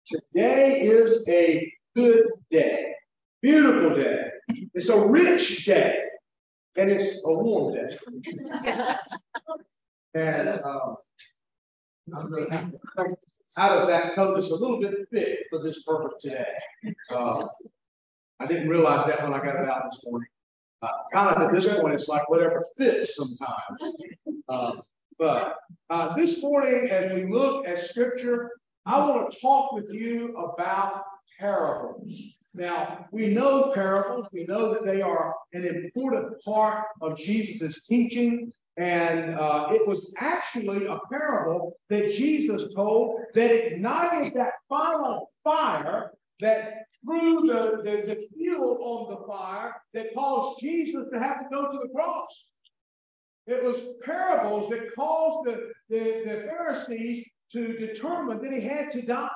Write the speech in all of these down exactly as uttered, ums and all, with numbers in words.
Today is a good day, beautiful day. It's a rich day, and it's a warm day. And um, I'm going to have to come out of that coat that's a little bit thick for this purpose today. Uh, I didn't realize that when I got it out this morning. Uh, kind of at this point, it's like whatever fits sometimes. Uh, but uh, this morning, as we look at Scripture, I want to talk with you about parables. Now, we know parables. We know that they are an important part of Jesus' teaching. And uh, it was actually a parable that Jesus told that ignited that final fire that threw the, the, the fuel on the fire that caused Jesus to have to go to the cross. It was parables that caused the, the, the Pharisees to determine that he had to die.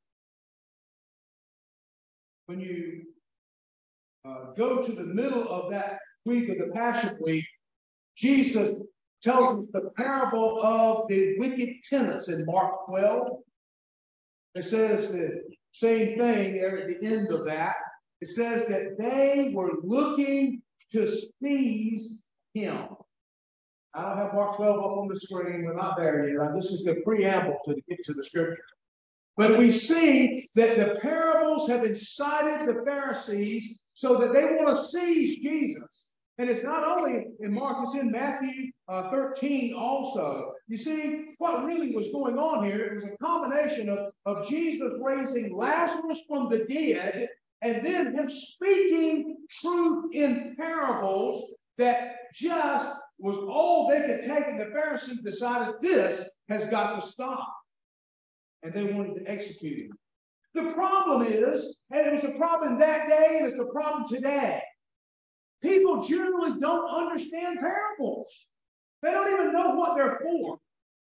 When you uh, go to the middle of that week of the Passion Week, Jesus tells us the parable of the wicked tenants in Mark twelve. It says the same thing there at the end of that. It says that they were looking to seize him. I don't have Mark twelve up on the screen. We're not there yet. This is the preamble to get to the Scripture. But we see that the parables have incited the Pharisees so that they want to seize Jesus. And it's not only in Mark, it's in Matthew uh, thirteen also. You see, what really was going on here, it was a combination of, of Jesus raising Lazarus from the dead and then him speaking truth in parables that just was all they could take. And the Pharisees decided this has got to stop. And they wanted to execute him. The problem is, and it was the problem that day, and it's the problem today. People generally don't understand parables. They don't even know what they're for.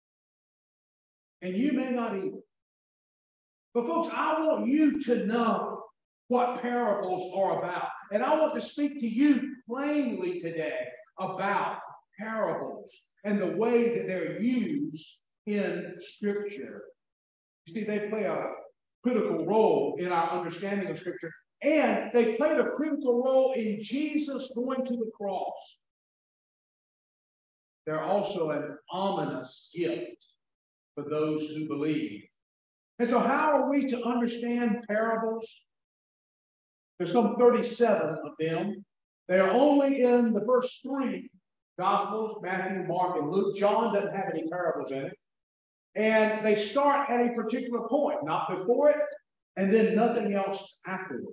And you may not either. But folks, I want you to know what parables are about. And I want to speak to you plainly today about parables and the way that they're used in Scripture. You see, they play a critical role in our understanding of Scripture. And they played a critical role in Jesus going to the cross. They're also an ominous gift for those who believe. And so how are we to understand parables? There's some thirty-seven of them. They are only in the first three Gospels, Matthew, Mark, and Luke. John doesn't have any parables in it. And they start at a particular point, not before it, and then nothing else afterward.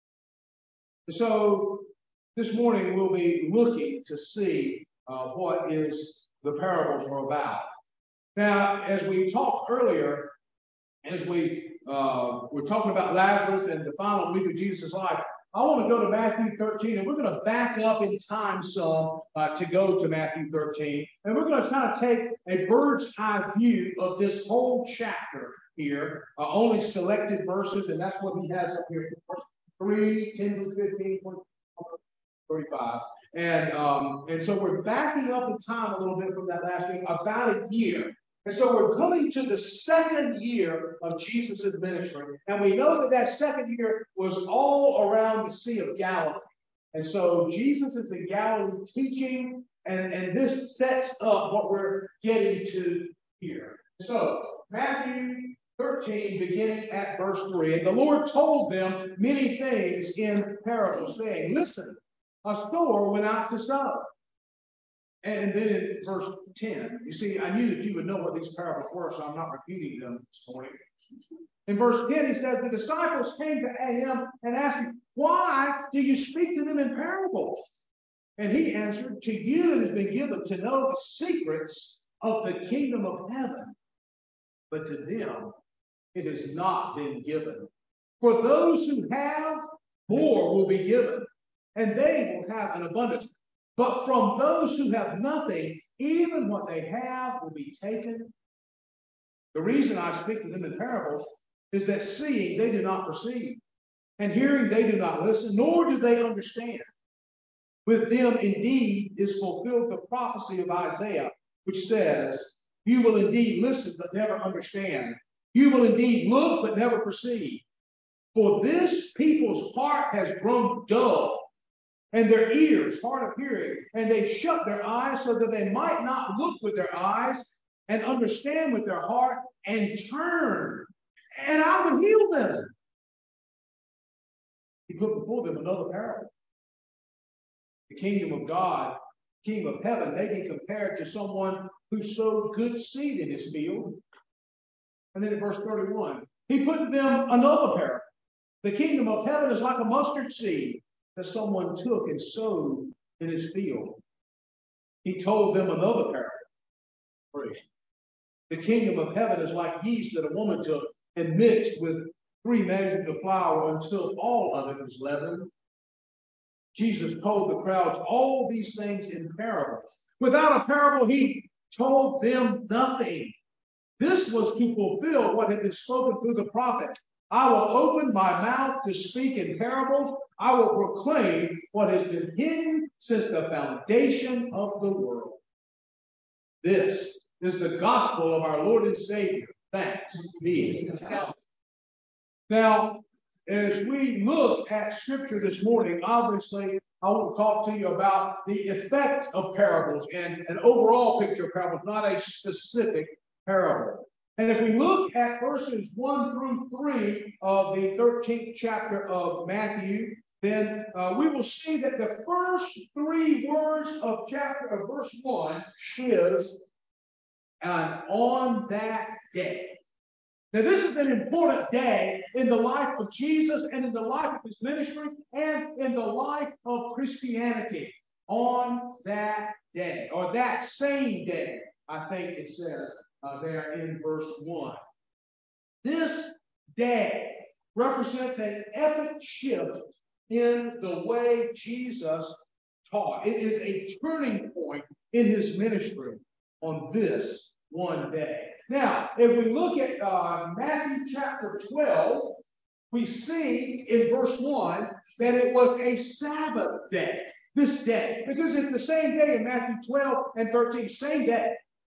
So this morning we'll be looking to see uh, what is the parables are about. Now, as we talked earlier, as we uh, were talking about Lazarus and the final week of Jesus' life, I want to go to Matthew thirteen, and we're going to back up in time some uh, to go to Matthew thirteen. And we're going to kind of take a bird's eye view of this whole chapter here, uh, only selected verses, and that's what he has up here. three, ten to fifteen, thirty-five. And, um, and so we're backing up in time a little bit from that last week, about a year. And so we're coming to the second year of Jesus' ministry. And we know that that second year was all around the Sea of Galilee. And so Jesus is in Galilee teaching, and, and this sets up what we're getting to here. So Matthew thirteen, beginning at verse three. And the Lord told them many things in parables, saying, listen, a sower went out to sow. And then in verse ten, you see, I knew that you would know what these parables were, so I'm not repeating them this morning. In verse ten, he says, the disciples came to him and asked him, why do you speak to them in parables? And he answered, to you it has been given to know the secrets of the kingdom of heaven, but to them it has not been given. For those who have, more will be given, and they will have an abundance. But from those who have nothing, even what they have will be taken. The reason I speak to them in parables is that seeing they do not perceive, and hearing they do not listen, nor do they understand. With them indeed is fulfilled the prophecy of Isaiah, which says, you will indeed listen but never understand. You will indeed look, but never perceive. For this people's heart has grown dull, and their ears hard of hearing, and they shut their eyes so that they might not look with their eyes and understand with their heart and turn, and I would heal them. He put before them another parable. The kingdom of God, kingdom of heaven, may be compared to someone who sowed good seed in his field. And then in verse thirty-one, he put to them another parable. The kingdom of heaven is like a mustard seed that someone took and sowed in his field. He told them another parable. The kingdom of heaven is like yeast that a woman took and mixed with three measures of flour until all of it was leavened. Jesus told the crowds all these things in parables. Without a parable, he told them nothing. This was to fulfill what had been spoken through the prophet. I will open my mouth to speak in parables. I will proclaim what has been hidden since the foundation of the world. This is the gospel of our Lord and Savior. Thanks be to God. Now, as we look at Scripture this morning, obviously, I want to talk to you about the effect of parables and an overall picture of parables, not a specific parable. And if we look at verses one through three of the thirteenth chapter of Matthew, then uh, we will see that the first three words of chapter of verse one is and on that day. Now, this is an important day in the life of Jesus and in the life of his ministry and in the life of Christianity. On that day, or that same day, I think it says uh, there in verse one. This day represents an epic shift in the way Jesus taught. It is a turning point in his ministry on this one day. Now, if we look at uh, Matthew chapter twelve, we see in verse one that it was a Sabbath day, this day, because it's the same day in Matthew twelve and thirteen, same day.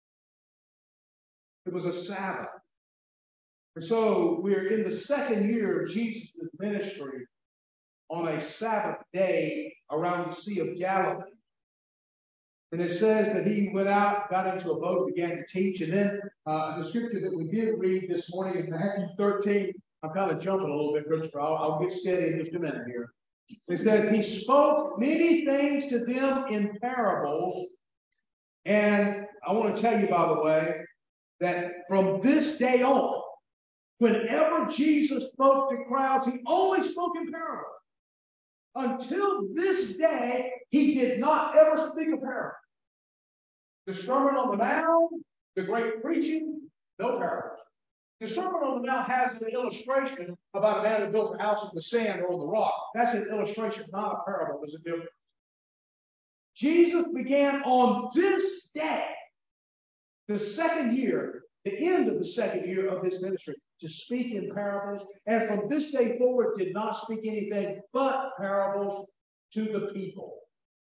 It was a Sabbath. And so we're in the second year of Jesus' ministry on a Sabbath day around the Sea of Galilee. And it says that he went out, got into a boat, began to teach. And then uh, the scripture that we did read this morning in Matthew thirteen, I'm kind of jumping a little bit, Christopher. I'll, I'll get steady in just a minute here. It says, he spoke many things to them in parables. And I want to tell you, by the way, that from this day on, whenever Jesus spoke to crowds, he only spoke in parables. Until this day, he did not ever speak a parable. The Sermon on the Mount, the great preaching, no parables. The Sermon on the Mount has an illustration about a man who built a house in the sand or on the rock. That's an illustration, not a parable. There's a difference. Jesus began on this day, the second year, the end of the second year of his ministry, to speak in parables, and from this day forward did not speak anything but parables to the people.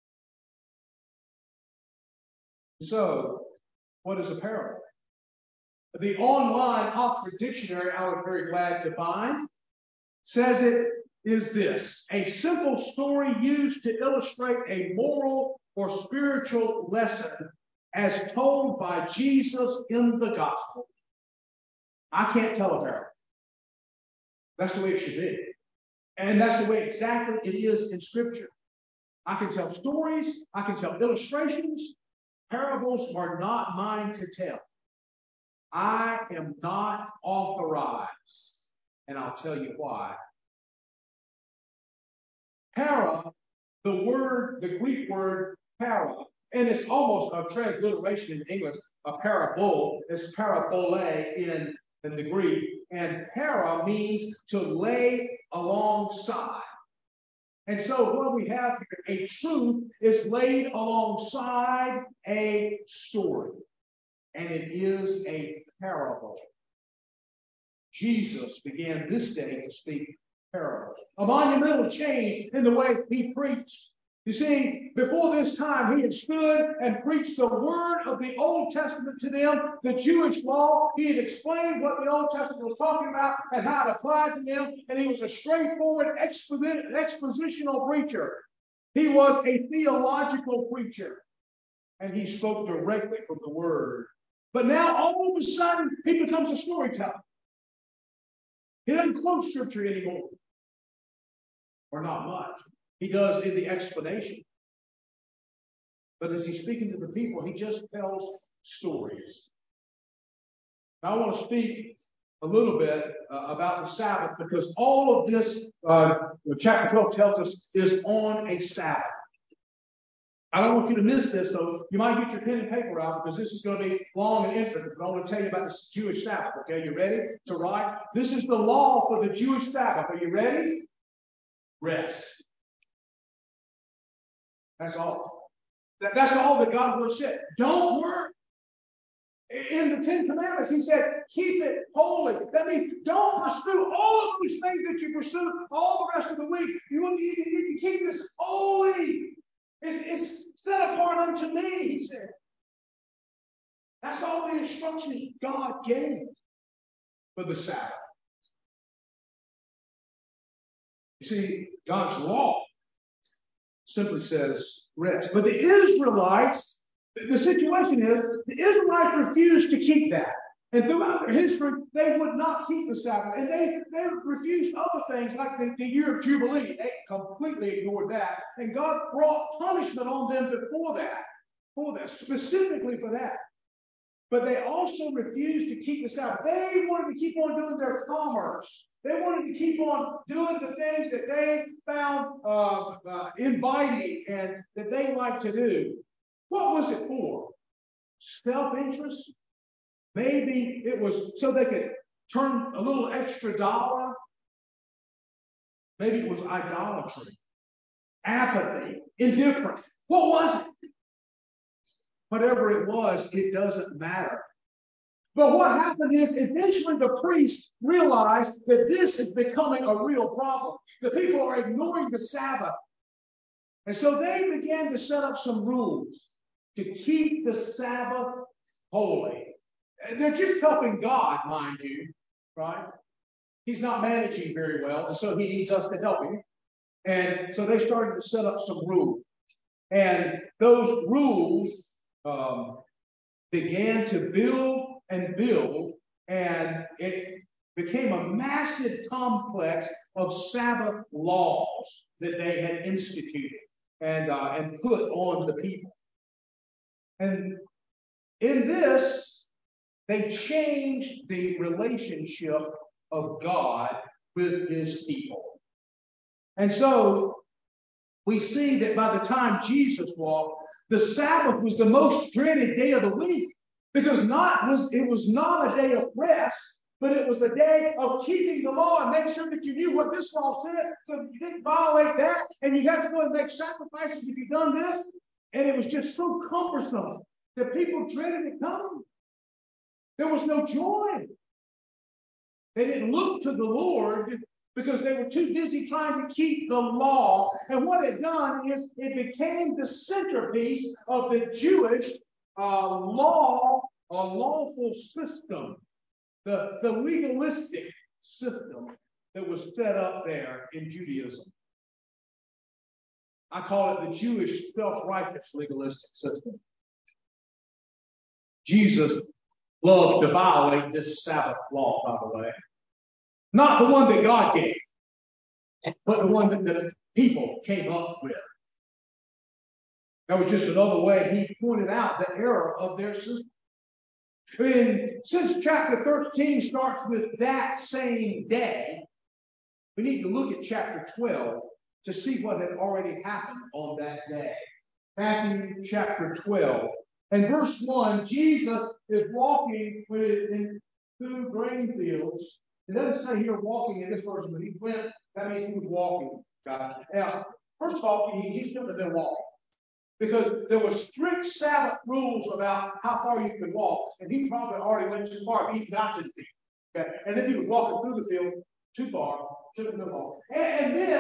So, what is a parable? The online Oxford Dictionary, I was very glad to find, says it is this: a simple story used to illustrate a moral or spiritual lesson as told by Jesus in the gospel. I can't tell a parable. That's the way it should be. And that's the way exactly it is in Scripture. I can tell stories. I can tell illustrations. Parables are not mine to tell. I am not authorized. And I'll tell you why. Para, the word, the Greek word para, and it's almost a transliteration in English, a parabole. It's parabole in in the Greek, and para means to lay alongside. And so what we have here, a truth is laid alongside a story, and it is a parable. Jesus began this day to speak parables. A monumental change in the way he preached. You see, before this time, he had stood and preached the word of the Old Testament to them, the Jewish law. He had explained what the Old Testament was talking about and how it applied to them. And he was a straightforward expositional preacher. He was a theological preacher. And he spoke directly from the word. But now, all of a sudden, he becomes a storyteller. He doesn't quote scripture anymore. Or not much. He does in the explanation. But as he's speaking to the people, he just tells stories. Now, I want to speak a little bit uh, about the Sabbath, because all of this, uh, chapter twelve tells us, is on a Sabbath. I don't want you to miss this, so you might get your pen and paper out, because this is going to be long and intricate. But I want to tell you about the Jewish Sabbath. Okay, you ready to write? This is the law for the Jewish Sabbath. Are you ready? Rest. That's all. That, that's all that God's word said. Don't work. In the Ten Commandments, he said, keep it holy. That means don't pursue all of those things that you pursue all the rest of the week. You need to keep this holy. It's, it's set apart unto me, he said. That's all the instructions God gave for the Sabbath. You see, God's law simply says rest. But the Israelites, the situation is, the Israelites refused to keep that. And throughout their history, they would not keep the Sabbath. And they, they refused other things like the, the year of Jubilee. They completely ignored that. And God brought punishment on them before that, for that, specifically for that. But they also refused to keep the Sabbath. They wanted to keep on doing their commerce. They wanted to keep on doing the things that they found uh, uh, inviting and that they liked to do. What was it for? Self-interest? Maybe it was so they could turn a little extra dollar. Maybe it was idolatry, apathy, indifference. What was it? Whatever it was, it doesn't matter. But what happened is eventually the priests realized that this is becoming a real problem. The people are ignoring the Sabbath. And so they began to set up some rules to keep the Sabbath holy. They're just helping God, mind you, right? He's not managing very well, and so he needs us to help him. And so they started to set up some rules. And those rules um, began to build and build, and it became a massive complex of Sabbath laws that they had instituted and, uh, and put on the people. And in this, they changed the relationship of God with his people. And so we see that by the time Jesus walked, the Sabbath was the most dreaded day of the week, because not was it was not a day of rest, but it was a day of keeping the law and make sure that you knew what this law said, so that you didn't violate that, and you had to go and make sacrifices if you've done this. And it was just so cumbersome that people dreaded it coming. There was no joy. They didn't look to the Lord because they were too busy trying to keep the law. And what it done is it became the centerpiece of the Jewish uh, law, a lawful system, the, the legalistic system that was set up there in Judaism. I call it the Jewish self-righteous legalistic system. Jesus loved to violate this Sabbath law, by the way. Not the one that God gave, but the one that the people came up with. That was just another way he pointed out the error of their system. And since chapter thirteen starts with that same day, we need to look at chapter twelve to see what had already happened on that day. Matthew chapter twelve. And verse one, Jesus is walking in, through grain fields. It doesn't say here walking in this version, but he went, that means he was walking. Now, first of all, he, he shouldn't have been walking, because there were strict Sabbath rules about how far you could walk, and he probably already went too far if he got to the field. Okay? And if he was walking through the field too far, shouldn't have been walking. And, and then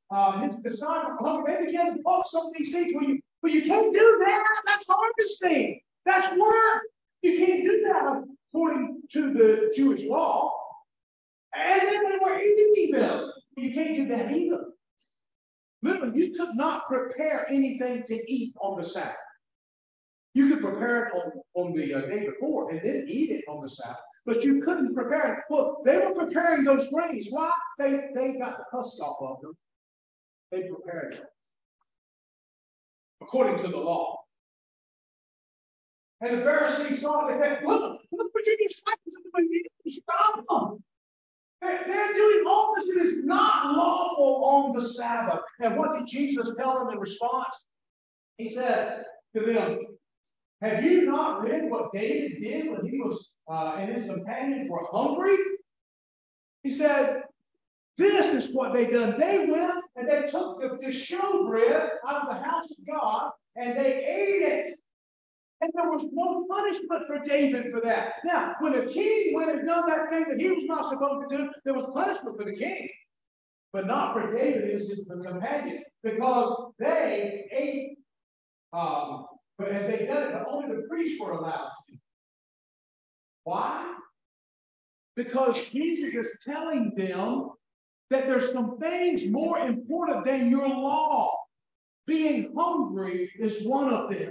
uh, his disciples were hungry, they began to pluck some of these seeds. Well, you, well, you can't do that. That's harvesting. That's work. You can't do that according to the Jewish law. And then they were eating them. You can't do that either. Literally, you could not prepare anything to eat on the Sabbath. You could prepare it on, on the uh, day before and then eat it on the Sabbath. But you couldn't prepare it. Well, they were preparing those grains. Why? They, they got the husk off of them. They prepared them according to the law. And the Pharisees saw it. They said, look, look what your disciples are doing. Stop them. They're doing all this. It is not lawful on the Sabbath. And what did Jesus tell them in response? He said to them, have you not read what David did when he was uh, and his companions were hungry? He said, this is what they done. They went and they took the, the showbread out of the house of God and they ate it. And there was no punishment for David for that. Now, when a king went and done that thing that he was not supposed to do, there was punishment for the king. But not for David and his companions. Because they ate, um, but had they done it, but only the priests were allowed to. Why? Because Jesus is telling them that there's some things more important than your law. Being hungry is one of them.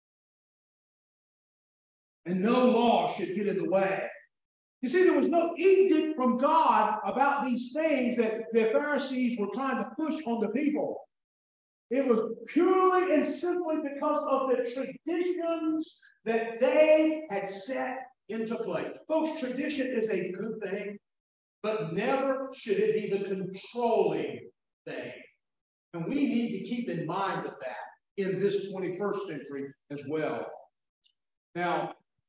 And no law should get in the way. You see, there was no edict from God about these things that the Pharisees were trying to push on the people. It was purely and simply because of the traditions that they had set into play. Folks, tradition is a good thing, but never should it be the controlling thing. And we need to keep in mind of that in this twenty-first century as well. Now,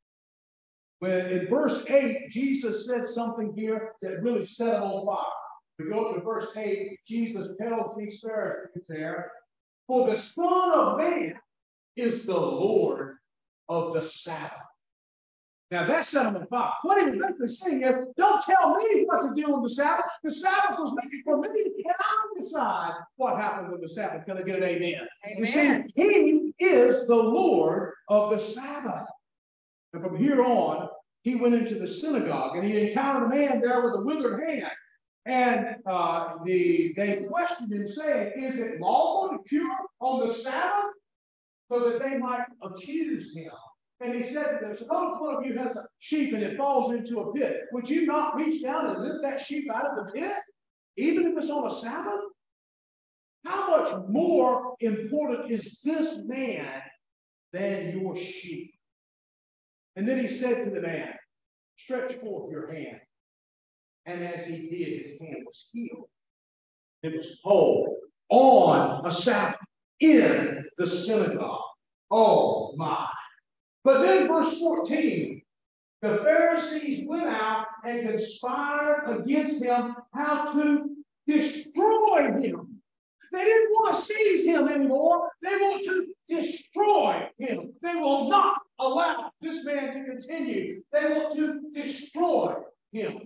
when in verse eight, Jesus said something here that really set them on fire. We go to verse eight, Jesus tells these Pharisees there, for the Son of Man is the Lord of the Sabbath. Now that set them on fire. What he was basically saying is, don't tell me what to do on the Sabbath. The Sabbath was made for me, and I decide what happens on the Sabbath. Can I get an amen? Amen. You see, he is the Lord of the Sabbath. And from here on, he went into the synagogue, and he encountered a man there with a withered hand. And uh, the, they questioned him, saying, is it lawful to cure on the Sabbath? So that they might accuse him. And he said to them, suppose one of you has a sheep and it falls into a pit. Would you not reach down and lift that sheep out of the pit? Even if it's on a Sabbath? How much more important is this man than your sheep? And then he said to the man, stretch forth your hand. And as he did, his hand was healed. It was whole on a Sabbath in the synagogue. Oh my. But then verse fourteen, the Pharisees went out and conspired against him how to destroy him. They didn't want to seize him anymore. They want to destroy him. They will not allow this man to continue. They want to destroy him.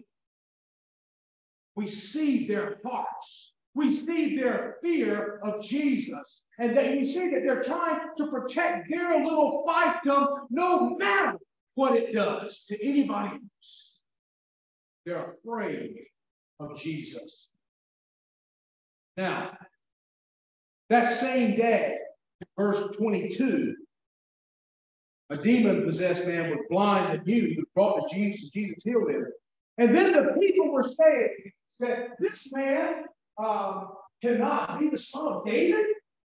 We see their hearts. We see their fear of Jesus. And that we see that they're trying to protect their little fiefdom no matter what it does to anybody else. They're afraid of Jesus. Now, that same day, verse twenty-two, a demon-possessed man was blind and mute who brought to Jesus. Jesus healed him. And then the people were saying that this man um, cannot be the son of David.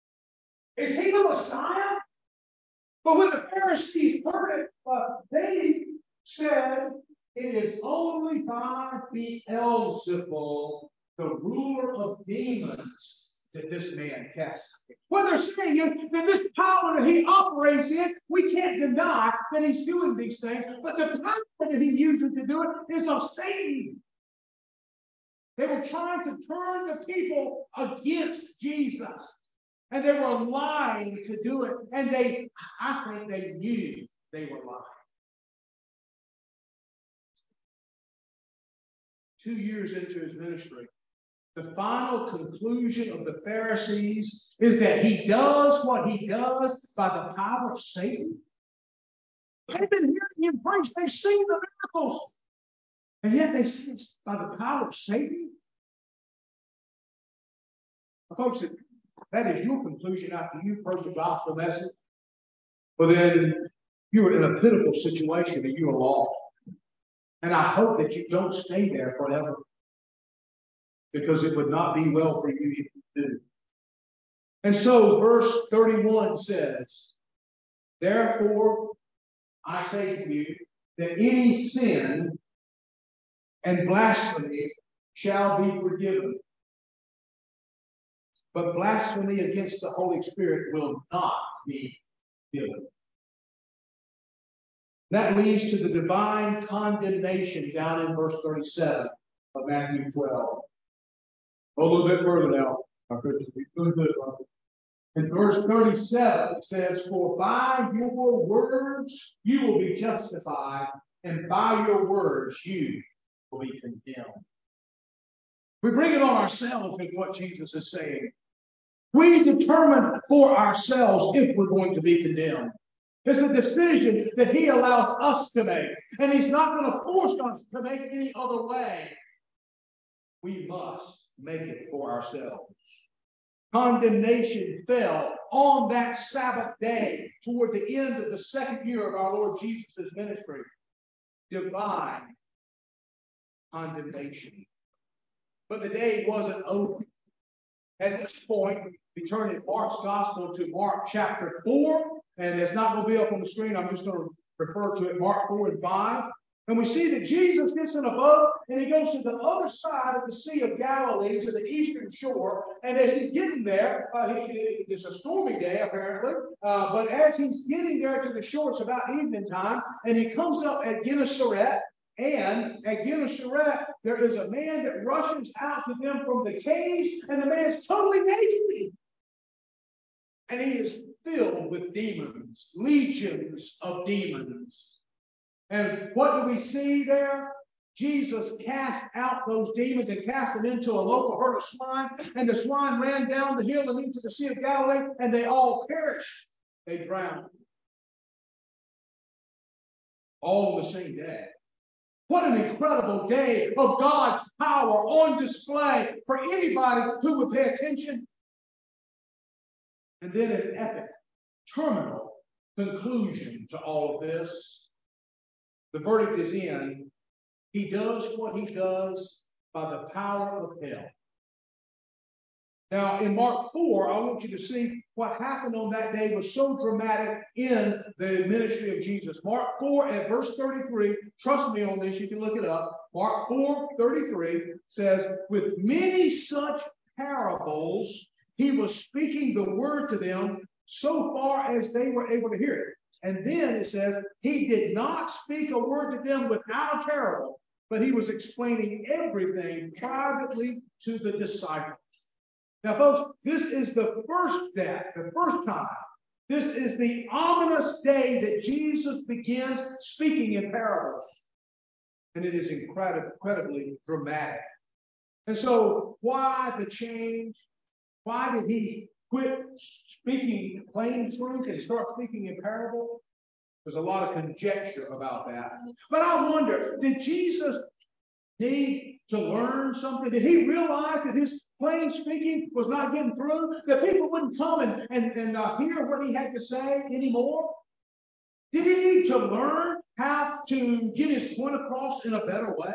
Is he the Messiah? But when the Pharisees heard it, uh, they said, it is only by Beelzebul, the ruler of demons, that this man casts out. What they're saying is that this power that he operates in, we can't deny that he's doing these things, but the power that he uses to do it is of Satan. They were trying to turn the people against Jesus. And they were lying to do it. And they, I think they knew they were lying. Two years into his ministry, The final conclusion of the Pharisees is that he does what he does by the power of Satan. They've been hearing him preach. They've seen the miracles. And yet they say it's by the power of Satan. Well, folks, if that is your conclusion after you've heard the gospel message, well then you're in a pitiful situation and you are lost. And I hope that you don't stay there forever, because it would not be well for you if you do. And so verse thirty-one says, therefore I say to you that any sin and blasphemy shall be forgiven, but blasphemy against the Holy Spirit will not be forgiven. That leads to the divine condemnation down in verse thirty-seven of Matthew twelve. Go a little bit further now. In verse thirty-seven, it says, for by your words you will be justified, and by your words you will be condemned. We bring it on ourselves with what Jesus is saying. We determine for ourselves if we're going to be condemned. It's a decision that he allows us to make. And he's not going to force us to make any other way. We must make it for ourselves. Condemnation fell on that Sabbath day toward the end of the second year of our Lord Jesus' ministry. Divine condemnation. But the day wasn't over. At this point, we turn in Mark's Gospel to Mark chapter four. And it's not going to be up on the screen. I'm just going to refer to it, Mark four and five. And we see that Jesus gets in a boat and he goes to the other side of the Sea of Galilee, to the eastern shore. And as he's getting there, uh, he, it's a stormy day apparently. Uh, but as he's getting there to the shore, it's about evening time. And he comes up at Gennesaret. And at Gennesaret, there is a man that rushes out to them from the caves. And the man's totally naked. And he is filled with demons, legions of demons. And what do we see there? Jesus cast out those demons and cast them into a local herd of swine. And the swine ran down the hill and into the Sea of Galilee, and they all perished. They drowned. All on the same day. What an incredible day of God's power on display for anybody who would pay attention. And then an epic, terminal conclusion to all of this. The verdict is in. He does what he does by the power of hell. Now, in Mark four, I want you to see what happened on that day was so dramatic in the ministry of Jesus. Mark four at verse thirty-three, trust me on this, you can look it up. Mark four thirty-three says, with many such parables, he was speaking the word to them so far as they were able to hear it. And then it says, he did not speak a word to them without a parable, but he was explaining everything privately to the disciples. Now, folks, this is the first day, the first time. This is the ominous day that Jesus begins speaking in parables. And it is incredibly, incredibly dramatic. And so, why the change? Why did he quit speaking plain truth and start speaking in parable? There's a lot of conjecture about that. But I wonder, did Jesus need to learn something? Did he realize that his plain speaking was not getting through? That people wouldn't come and, and, and uh, hear what he had to say anymore? Did he need to learn how to get his point across in a better way?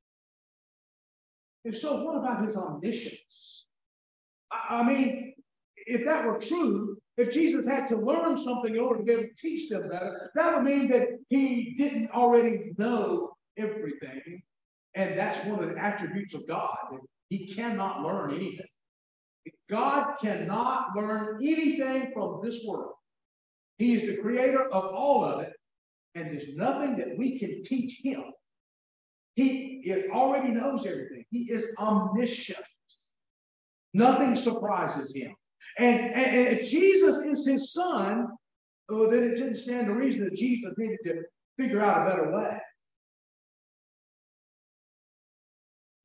If so, what about his omniscience? I, I mean, if that were true, if Jesus had to learn something in order to be able to teach them better, that would mean that he didn't already know everything. And that's one of the attributes of God. He cannot learn anything. God cannot learn anything from this world. He is the creator of all of it, and there's nothing that we can teach him. He is, already knows everything. He is omniscient. Nothing surprises him. And, and, and if Jesus is his son, well, then it didn't stand to reason that Jesus needed to figure out a better way.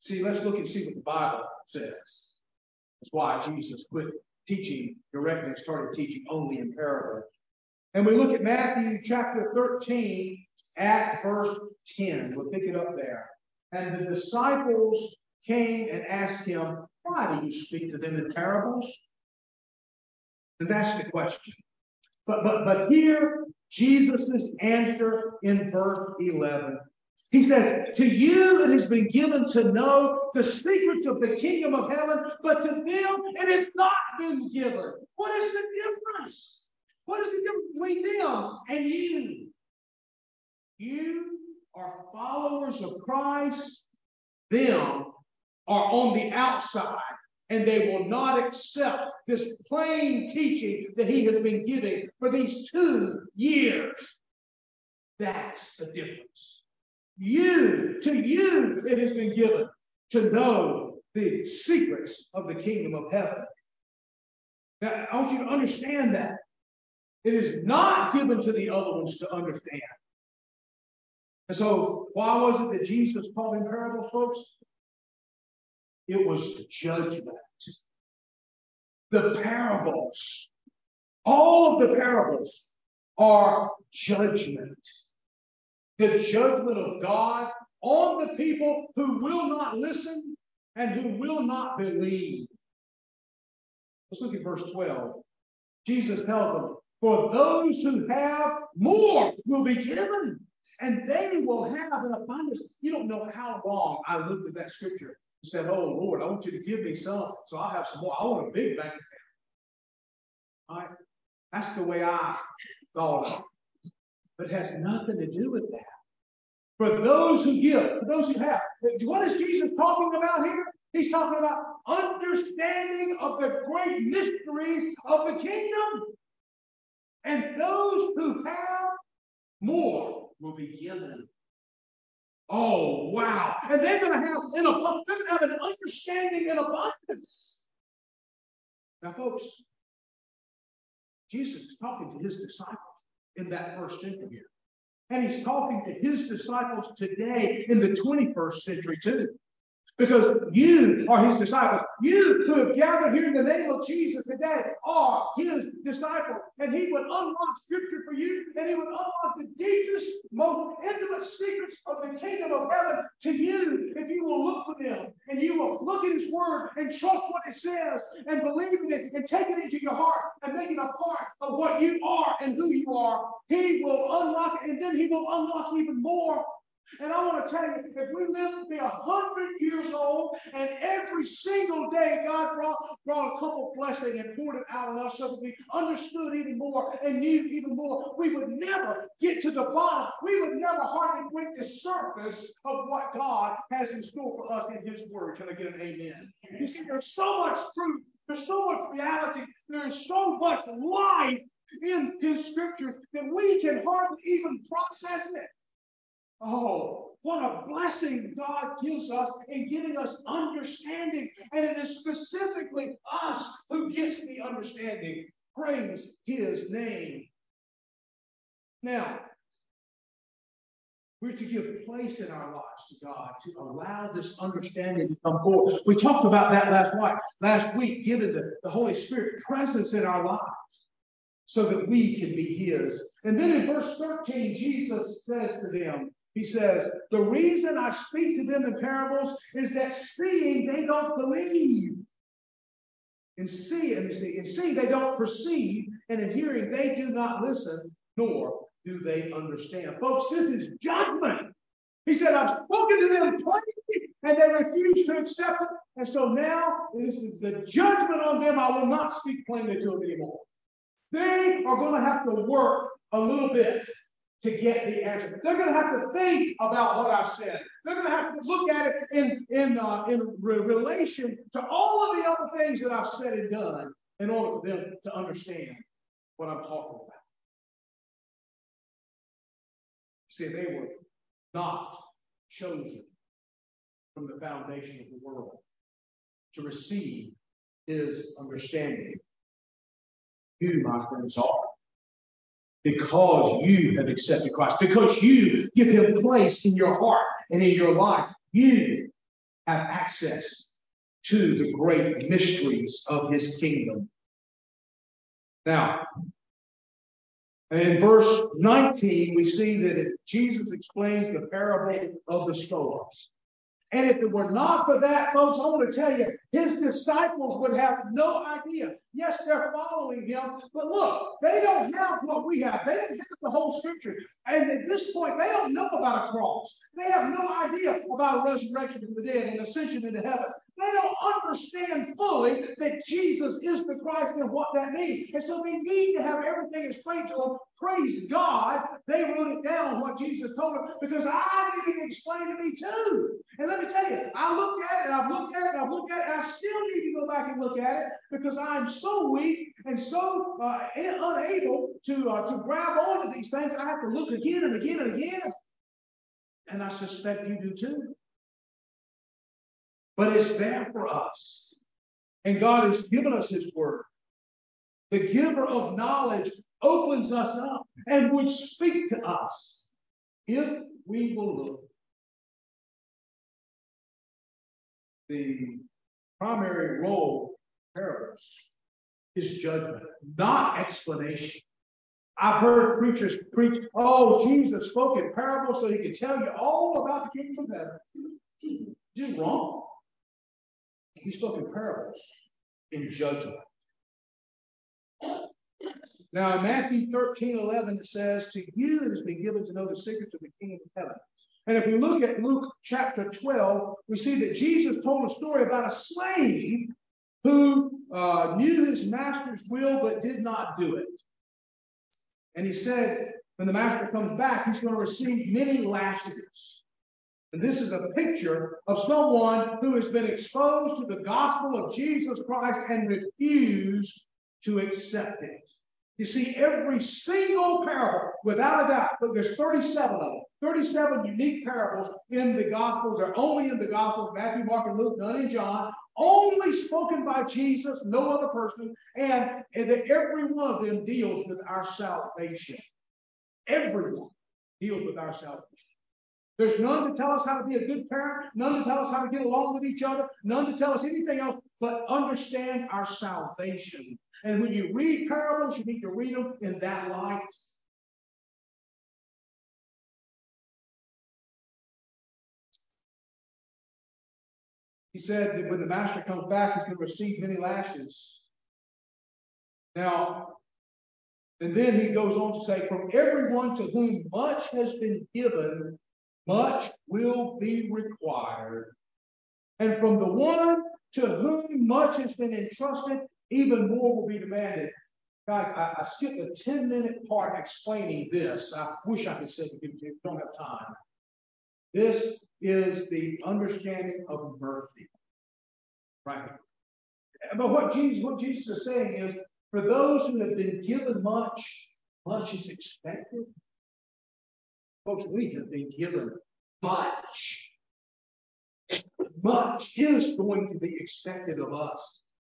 See, let's look and see what the Bible says. That's why Jesus quit teaching directly and started teaching only in parables. And we look at Matthew chapter thirteen at verse ten. We'll pick it up there. And the disciples came and asked him, why do you speak to them in parables? And that's the question. But, but, but here, Jesus' answer in verse eleven. He says, to you it has been given to know the secrets of the kingdom of heaven, but to them it has not been given. What is the difference? What is the difference between them and you? You are followers of Christ. Them are on the outside, and they will not accept this plain teaching that he has been giving for these two years. That's the difference. You, to you, it has been given to know the secrets of the kingdom of heaven. Now, I want you to understand that. It is not given to the other ones to understand. And so, why was it that Jesus taught in parables, folks? It was judgment. The parables, all of the parables are judgment. The judgment of God on the people who will not listen and who will not believe. Let's look at verse twelve. Jesus tells them, for those who have, more will be given, and they will have an abundance. You don't know how long I looked at that scripture and said, oh, Lord, I want you to give me some so I'll have some more. I want a big bank account. All right? That's the way I thought of it. But it has nothing to do with that. For those who give, for those who have. What is Jesus talking about here? He's talking about understanding of the great mysteries of the kingdom. And those who have, more will be given. Oh, wow. And they're going to have an, they're going to have an understanding in abundance. Now, folks, Jesus is talking to his disciples in that first century here. And he's talking to his disciples today in the twenty-first century too. Because you are his disciples. You who have gathered here in the name of Jesus today are his disciples. And he would unlock scripture for you. And he would unlock the deepest, most intimate secrets of the kingdom of heaven to you if you will look for them. And you will look at his word and trust what it says and believe in it and take it into your heart and make it a part of what you are and who you are. He will unlock it, and then he will unlock even more. And I want to tell you, if we live to be a hundred years old, and every single day God brought, brought a couple blessings and poured it out on us so that we understood even more and knew even more, we would never get to the bottom. We would never hardly break the surface of what God has in store for us in his word. Can I get an amen? You see, there's so much truth. There's so much reality. There's so much life in his scripture that we can hardly even process it. Oh, what a blessing God gives us in giving us understanding. And it is specifically us who gets the understanding. Praise his name. Now, we're to give place in our lives to God to allow this understanding to come forth. We talked about that last week, last week, giving the, the Holy Spirit presence in our lives so that we can be his. And then in verse thirteen, Jesus says to them, he says, the reason I speak to them in parables is that seeing they don't believe. In seeing, you see, in seeing they don't perceive, and in hearing they do not listen, nor do they understand. Folks, this is judgment. He said, I've spoken to them plainly, and they refuse to accept it. And so now, this is the judgment on them. I will not speak plainly to them anymore. They are going to have to work a little bit to get the answer. They're going to have to think about what I've said. They're going to have to look at it in, in, uh, in re- relation to all of the other things that I've said and done in order for them to understand what I'm talking about. See, they were not chosen from the foundation of the world to receive his understanding. You, my friends, are. Because you have accepted Christ. Because you give him place in your heart and in your life. You have access to the great mysteries of his kingdom. Now, in verse nineteen, we see that it, Jesus explains the parable of the sower. And if it were not for that, folks, I want to tell you, his disciples would have no idea. Yes, they're following him, but look, they don't have what we have. They don't have the whole scripture. And at this point, they don't know about a cross. They have no idea about a resurrection from the dead and ascension into heaven. They don't understand fully that Jesus is the Christ and what that means. And so we need to have everything explained to them. Praise God, they wrote it down, what Jesus told them, because I need it explained to me too. And let me tell you, I looked at it, I've looked at it, I've looked at it, and I still need to go back and look at it because I'm so weak and so uh, unable to, uh, to grab onto these things. I have to look again and again and again. And I suspect you do too. But it's there for us. And God has given us his word. The giver of knowledge opens us up and would speak to us if we will look. The primary role of parables is judgment, not explanation. I've heard preachers preach, oh, Jesus spoke in parables so he could tell you all about the kingdom of heaven. Just wrong. He spoke in parables in judgment. Now, in Matthew thirteen eleven, it says, to you it has been given to know the secrets of the kingdom of heaven. And if we look at Luke chapter twelve, we see that Jesus told a story about a slave who uh, knew his master's will but did not do it. And he said, when the master comes back, he's going to receive many lashes. And this is a picture of someone who has been exposed to the gospel of Jesus Christ and refused to accept it. You see, every single parable, without a doubt, but there's thirty-seven of them, thirty-seven unique parables in the Gospels. They're only in the Gospels of Matthew, Mark, and Luke, none in John, only spoken by Jesus, no other person, and, and that every one of them deals with our salvation. Everyone deals with our salvation. There's none to tell us how to be a good parent, none to tell us how to get along with each other, none to tell us anything else but understand our salvation. And when you read parables, you need to read them in that light. He said that when the master comes back, he's going to receive many lashes. Now, and then he goes on to say, from everyone to whom much has been given, much will be required. And from the one to whom much has been entrusted, even more will be demanded. Guys, I, I skipped a ten-minute part explaining this. I wish I could say it, but we don't have time. This is the understanding of mercy. Right? But what Jesus, what Jesus is saying is, for those who have been given much, much is expected. Folks, we have been given much. Much is going to be expected of us.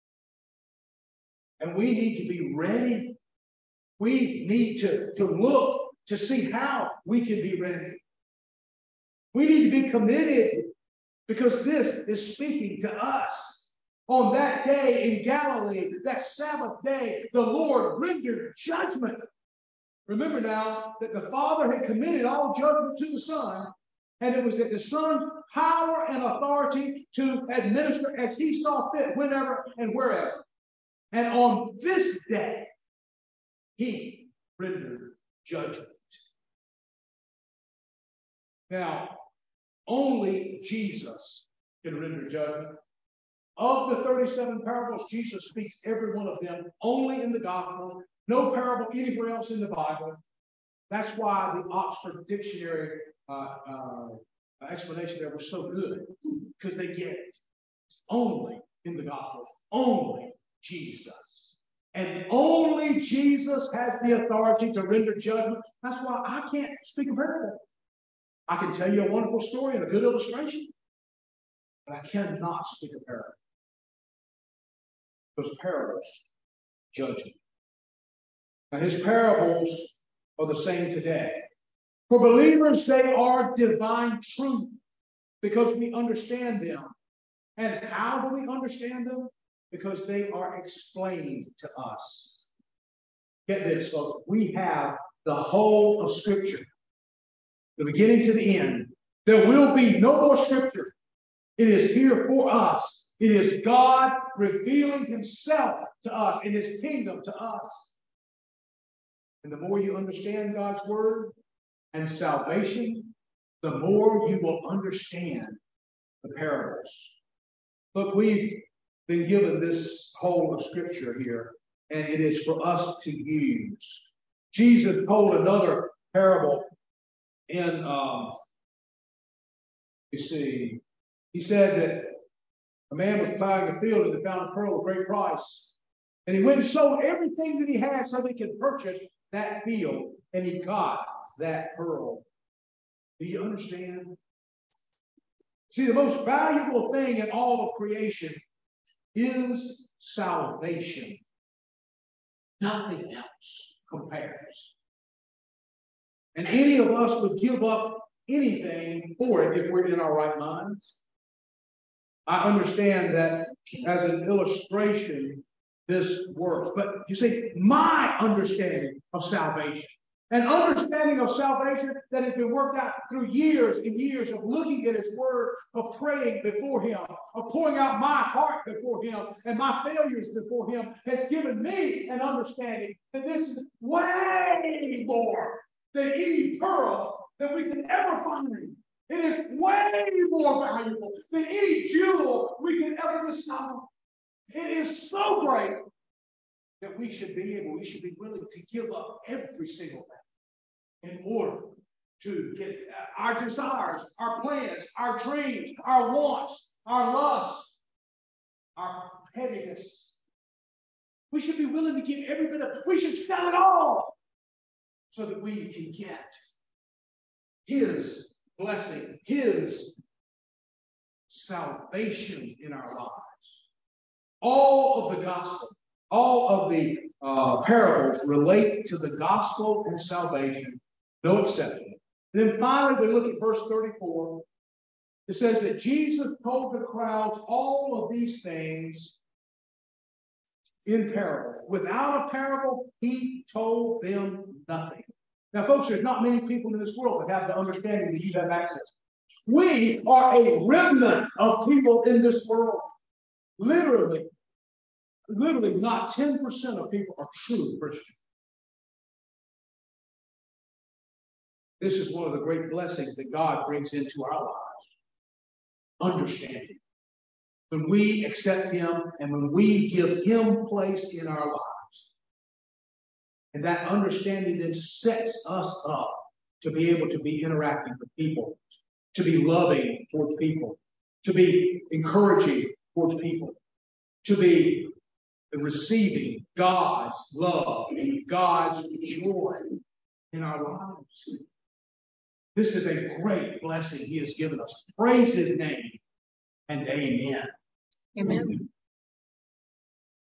And we need to be ready. We need to, to look to see how we can be ready. We need to be committed because this is speaking to us. On that day in Galilee, that Sabbath day, the Lord rendered judgment. Remember now that the Father had committed all judgment to the Son, and it was at the Son's power and authority to administer as he saw fit, whenever and wherever. And on this day, he rendered judgment. Now, only Jesus can render judgment. Of the thirty-seven parables, Jesus speaks every one of them only in the Gospel. No parable anywhere else in the Bible. That's why the Oxford Dictionary uh, uh, explanation there was so good, because they get it. It's only in the Gospel. Only Jesus. And only Jesus has the authority to render judgment. That's why I can't speak a parable. I can tell you a wonderful story and a good illustration, but I cannot speak a parable. Those parables, judgment. Now, his parables are the same today. For believers, they are divine truth because we understand them And how do we understand them? Because they are explained to us. Get this, folks. We have the whole of Scripture, the beginning to the end. There will be no more Scripture. It is here for us. It is God revealing Himself to us in His kingdom to us. And the more you understand God's Word and salvation, the more you will understand the parables. But we've been given this whole of Scripture here, and it is for us to use. Jesus told another parable in, um, you see, He said that a man was plowing a field and he found a pearl of great price. And he went and sold everything that he had so that he could purchase that field. And he got that pearl. Do you understand? See, the most valuable thing in all of creation is salvation. Nothing else compares. And any of us would give up anything for it if we're in our right minds. I understand that as an illustration, this works. But you see, my understanding of salvation, an understanding of salvation that has been worked out through years and years of looking at His Word, of praying before Him, of pouring out my heart before Him and my failures before Him, has given me an understanding that this is way more than any pearl that we can ever find. It is way more valuable than any jewel we can ever discover. It is so great that we should be able, we should be willing to give up every single thing in order to get our desires, our plans, our dreams, our wants, our lusts, our pettiness. We should be willing to give every bit of, we should sell it all so that we can get His blessing, His salvation in our lives. All of the gospel, all of the uh, parables relate to the gospel and salvation, no exception. And then finally, we look at verse thirty-four. It says that Jesus told the crowds all of these things in parables. Without a parable, He told them nothing. Now, folks, there's not many people in this world that have the understanding that you have access. We are a remnant of people in this world. Literally, literally not ten percent of people are true Christians. This is one of the great blessings that God brings into our lives. Understanding. When we accept Him and when we give Him place in our lives. And that understanding then sets us up to be able to be interacting with people, to be loving towards people, to be encouraging towards people, to be receiving God's love and God's joy in our lives. This is a great blessing He has given us. Praise His name and amen. Amen.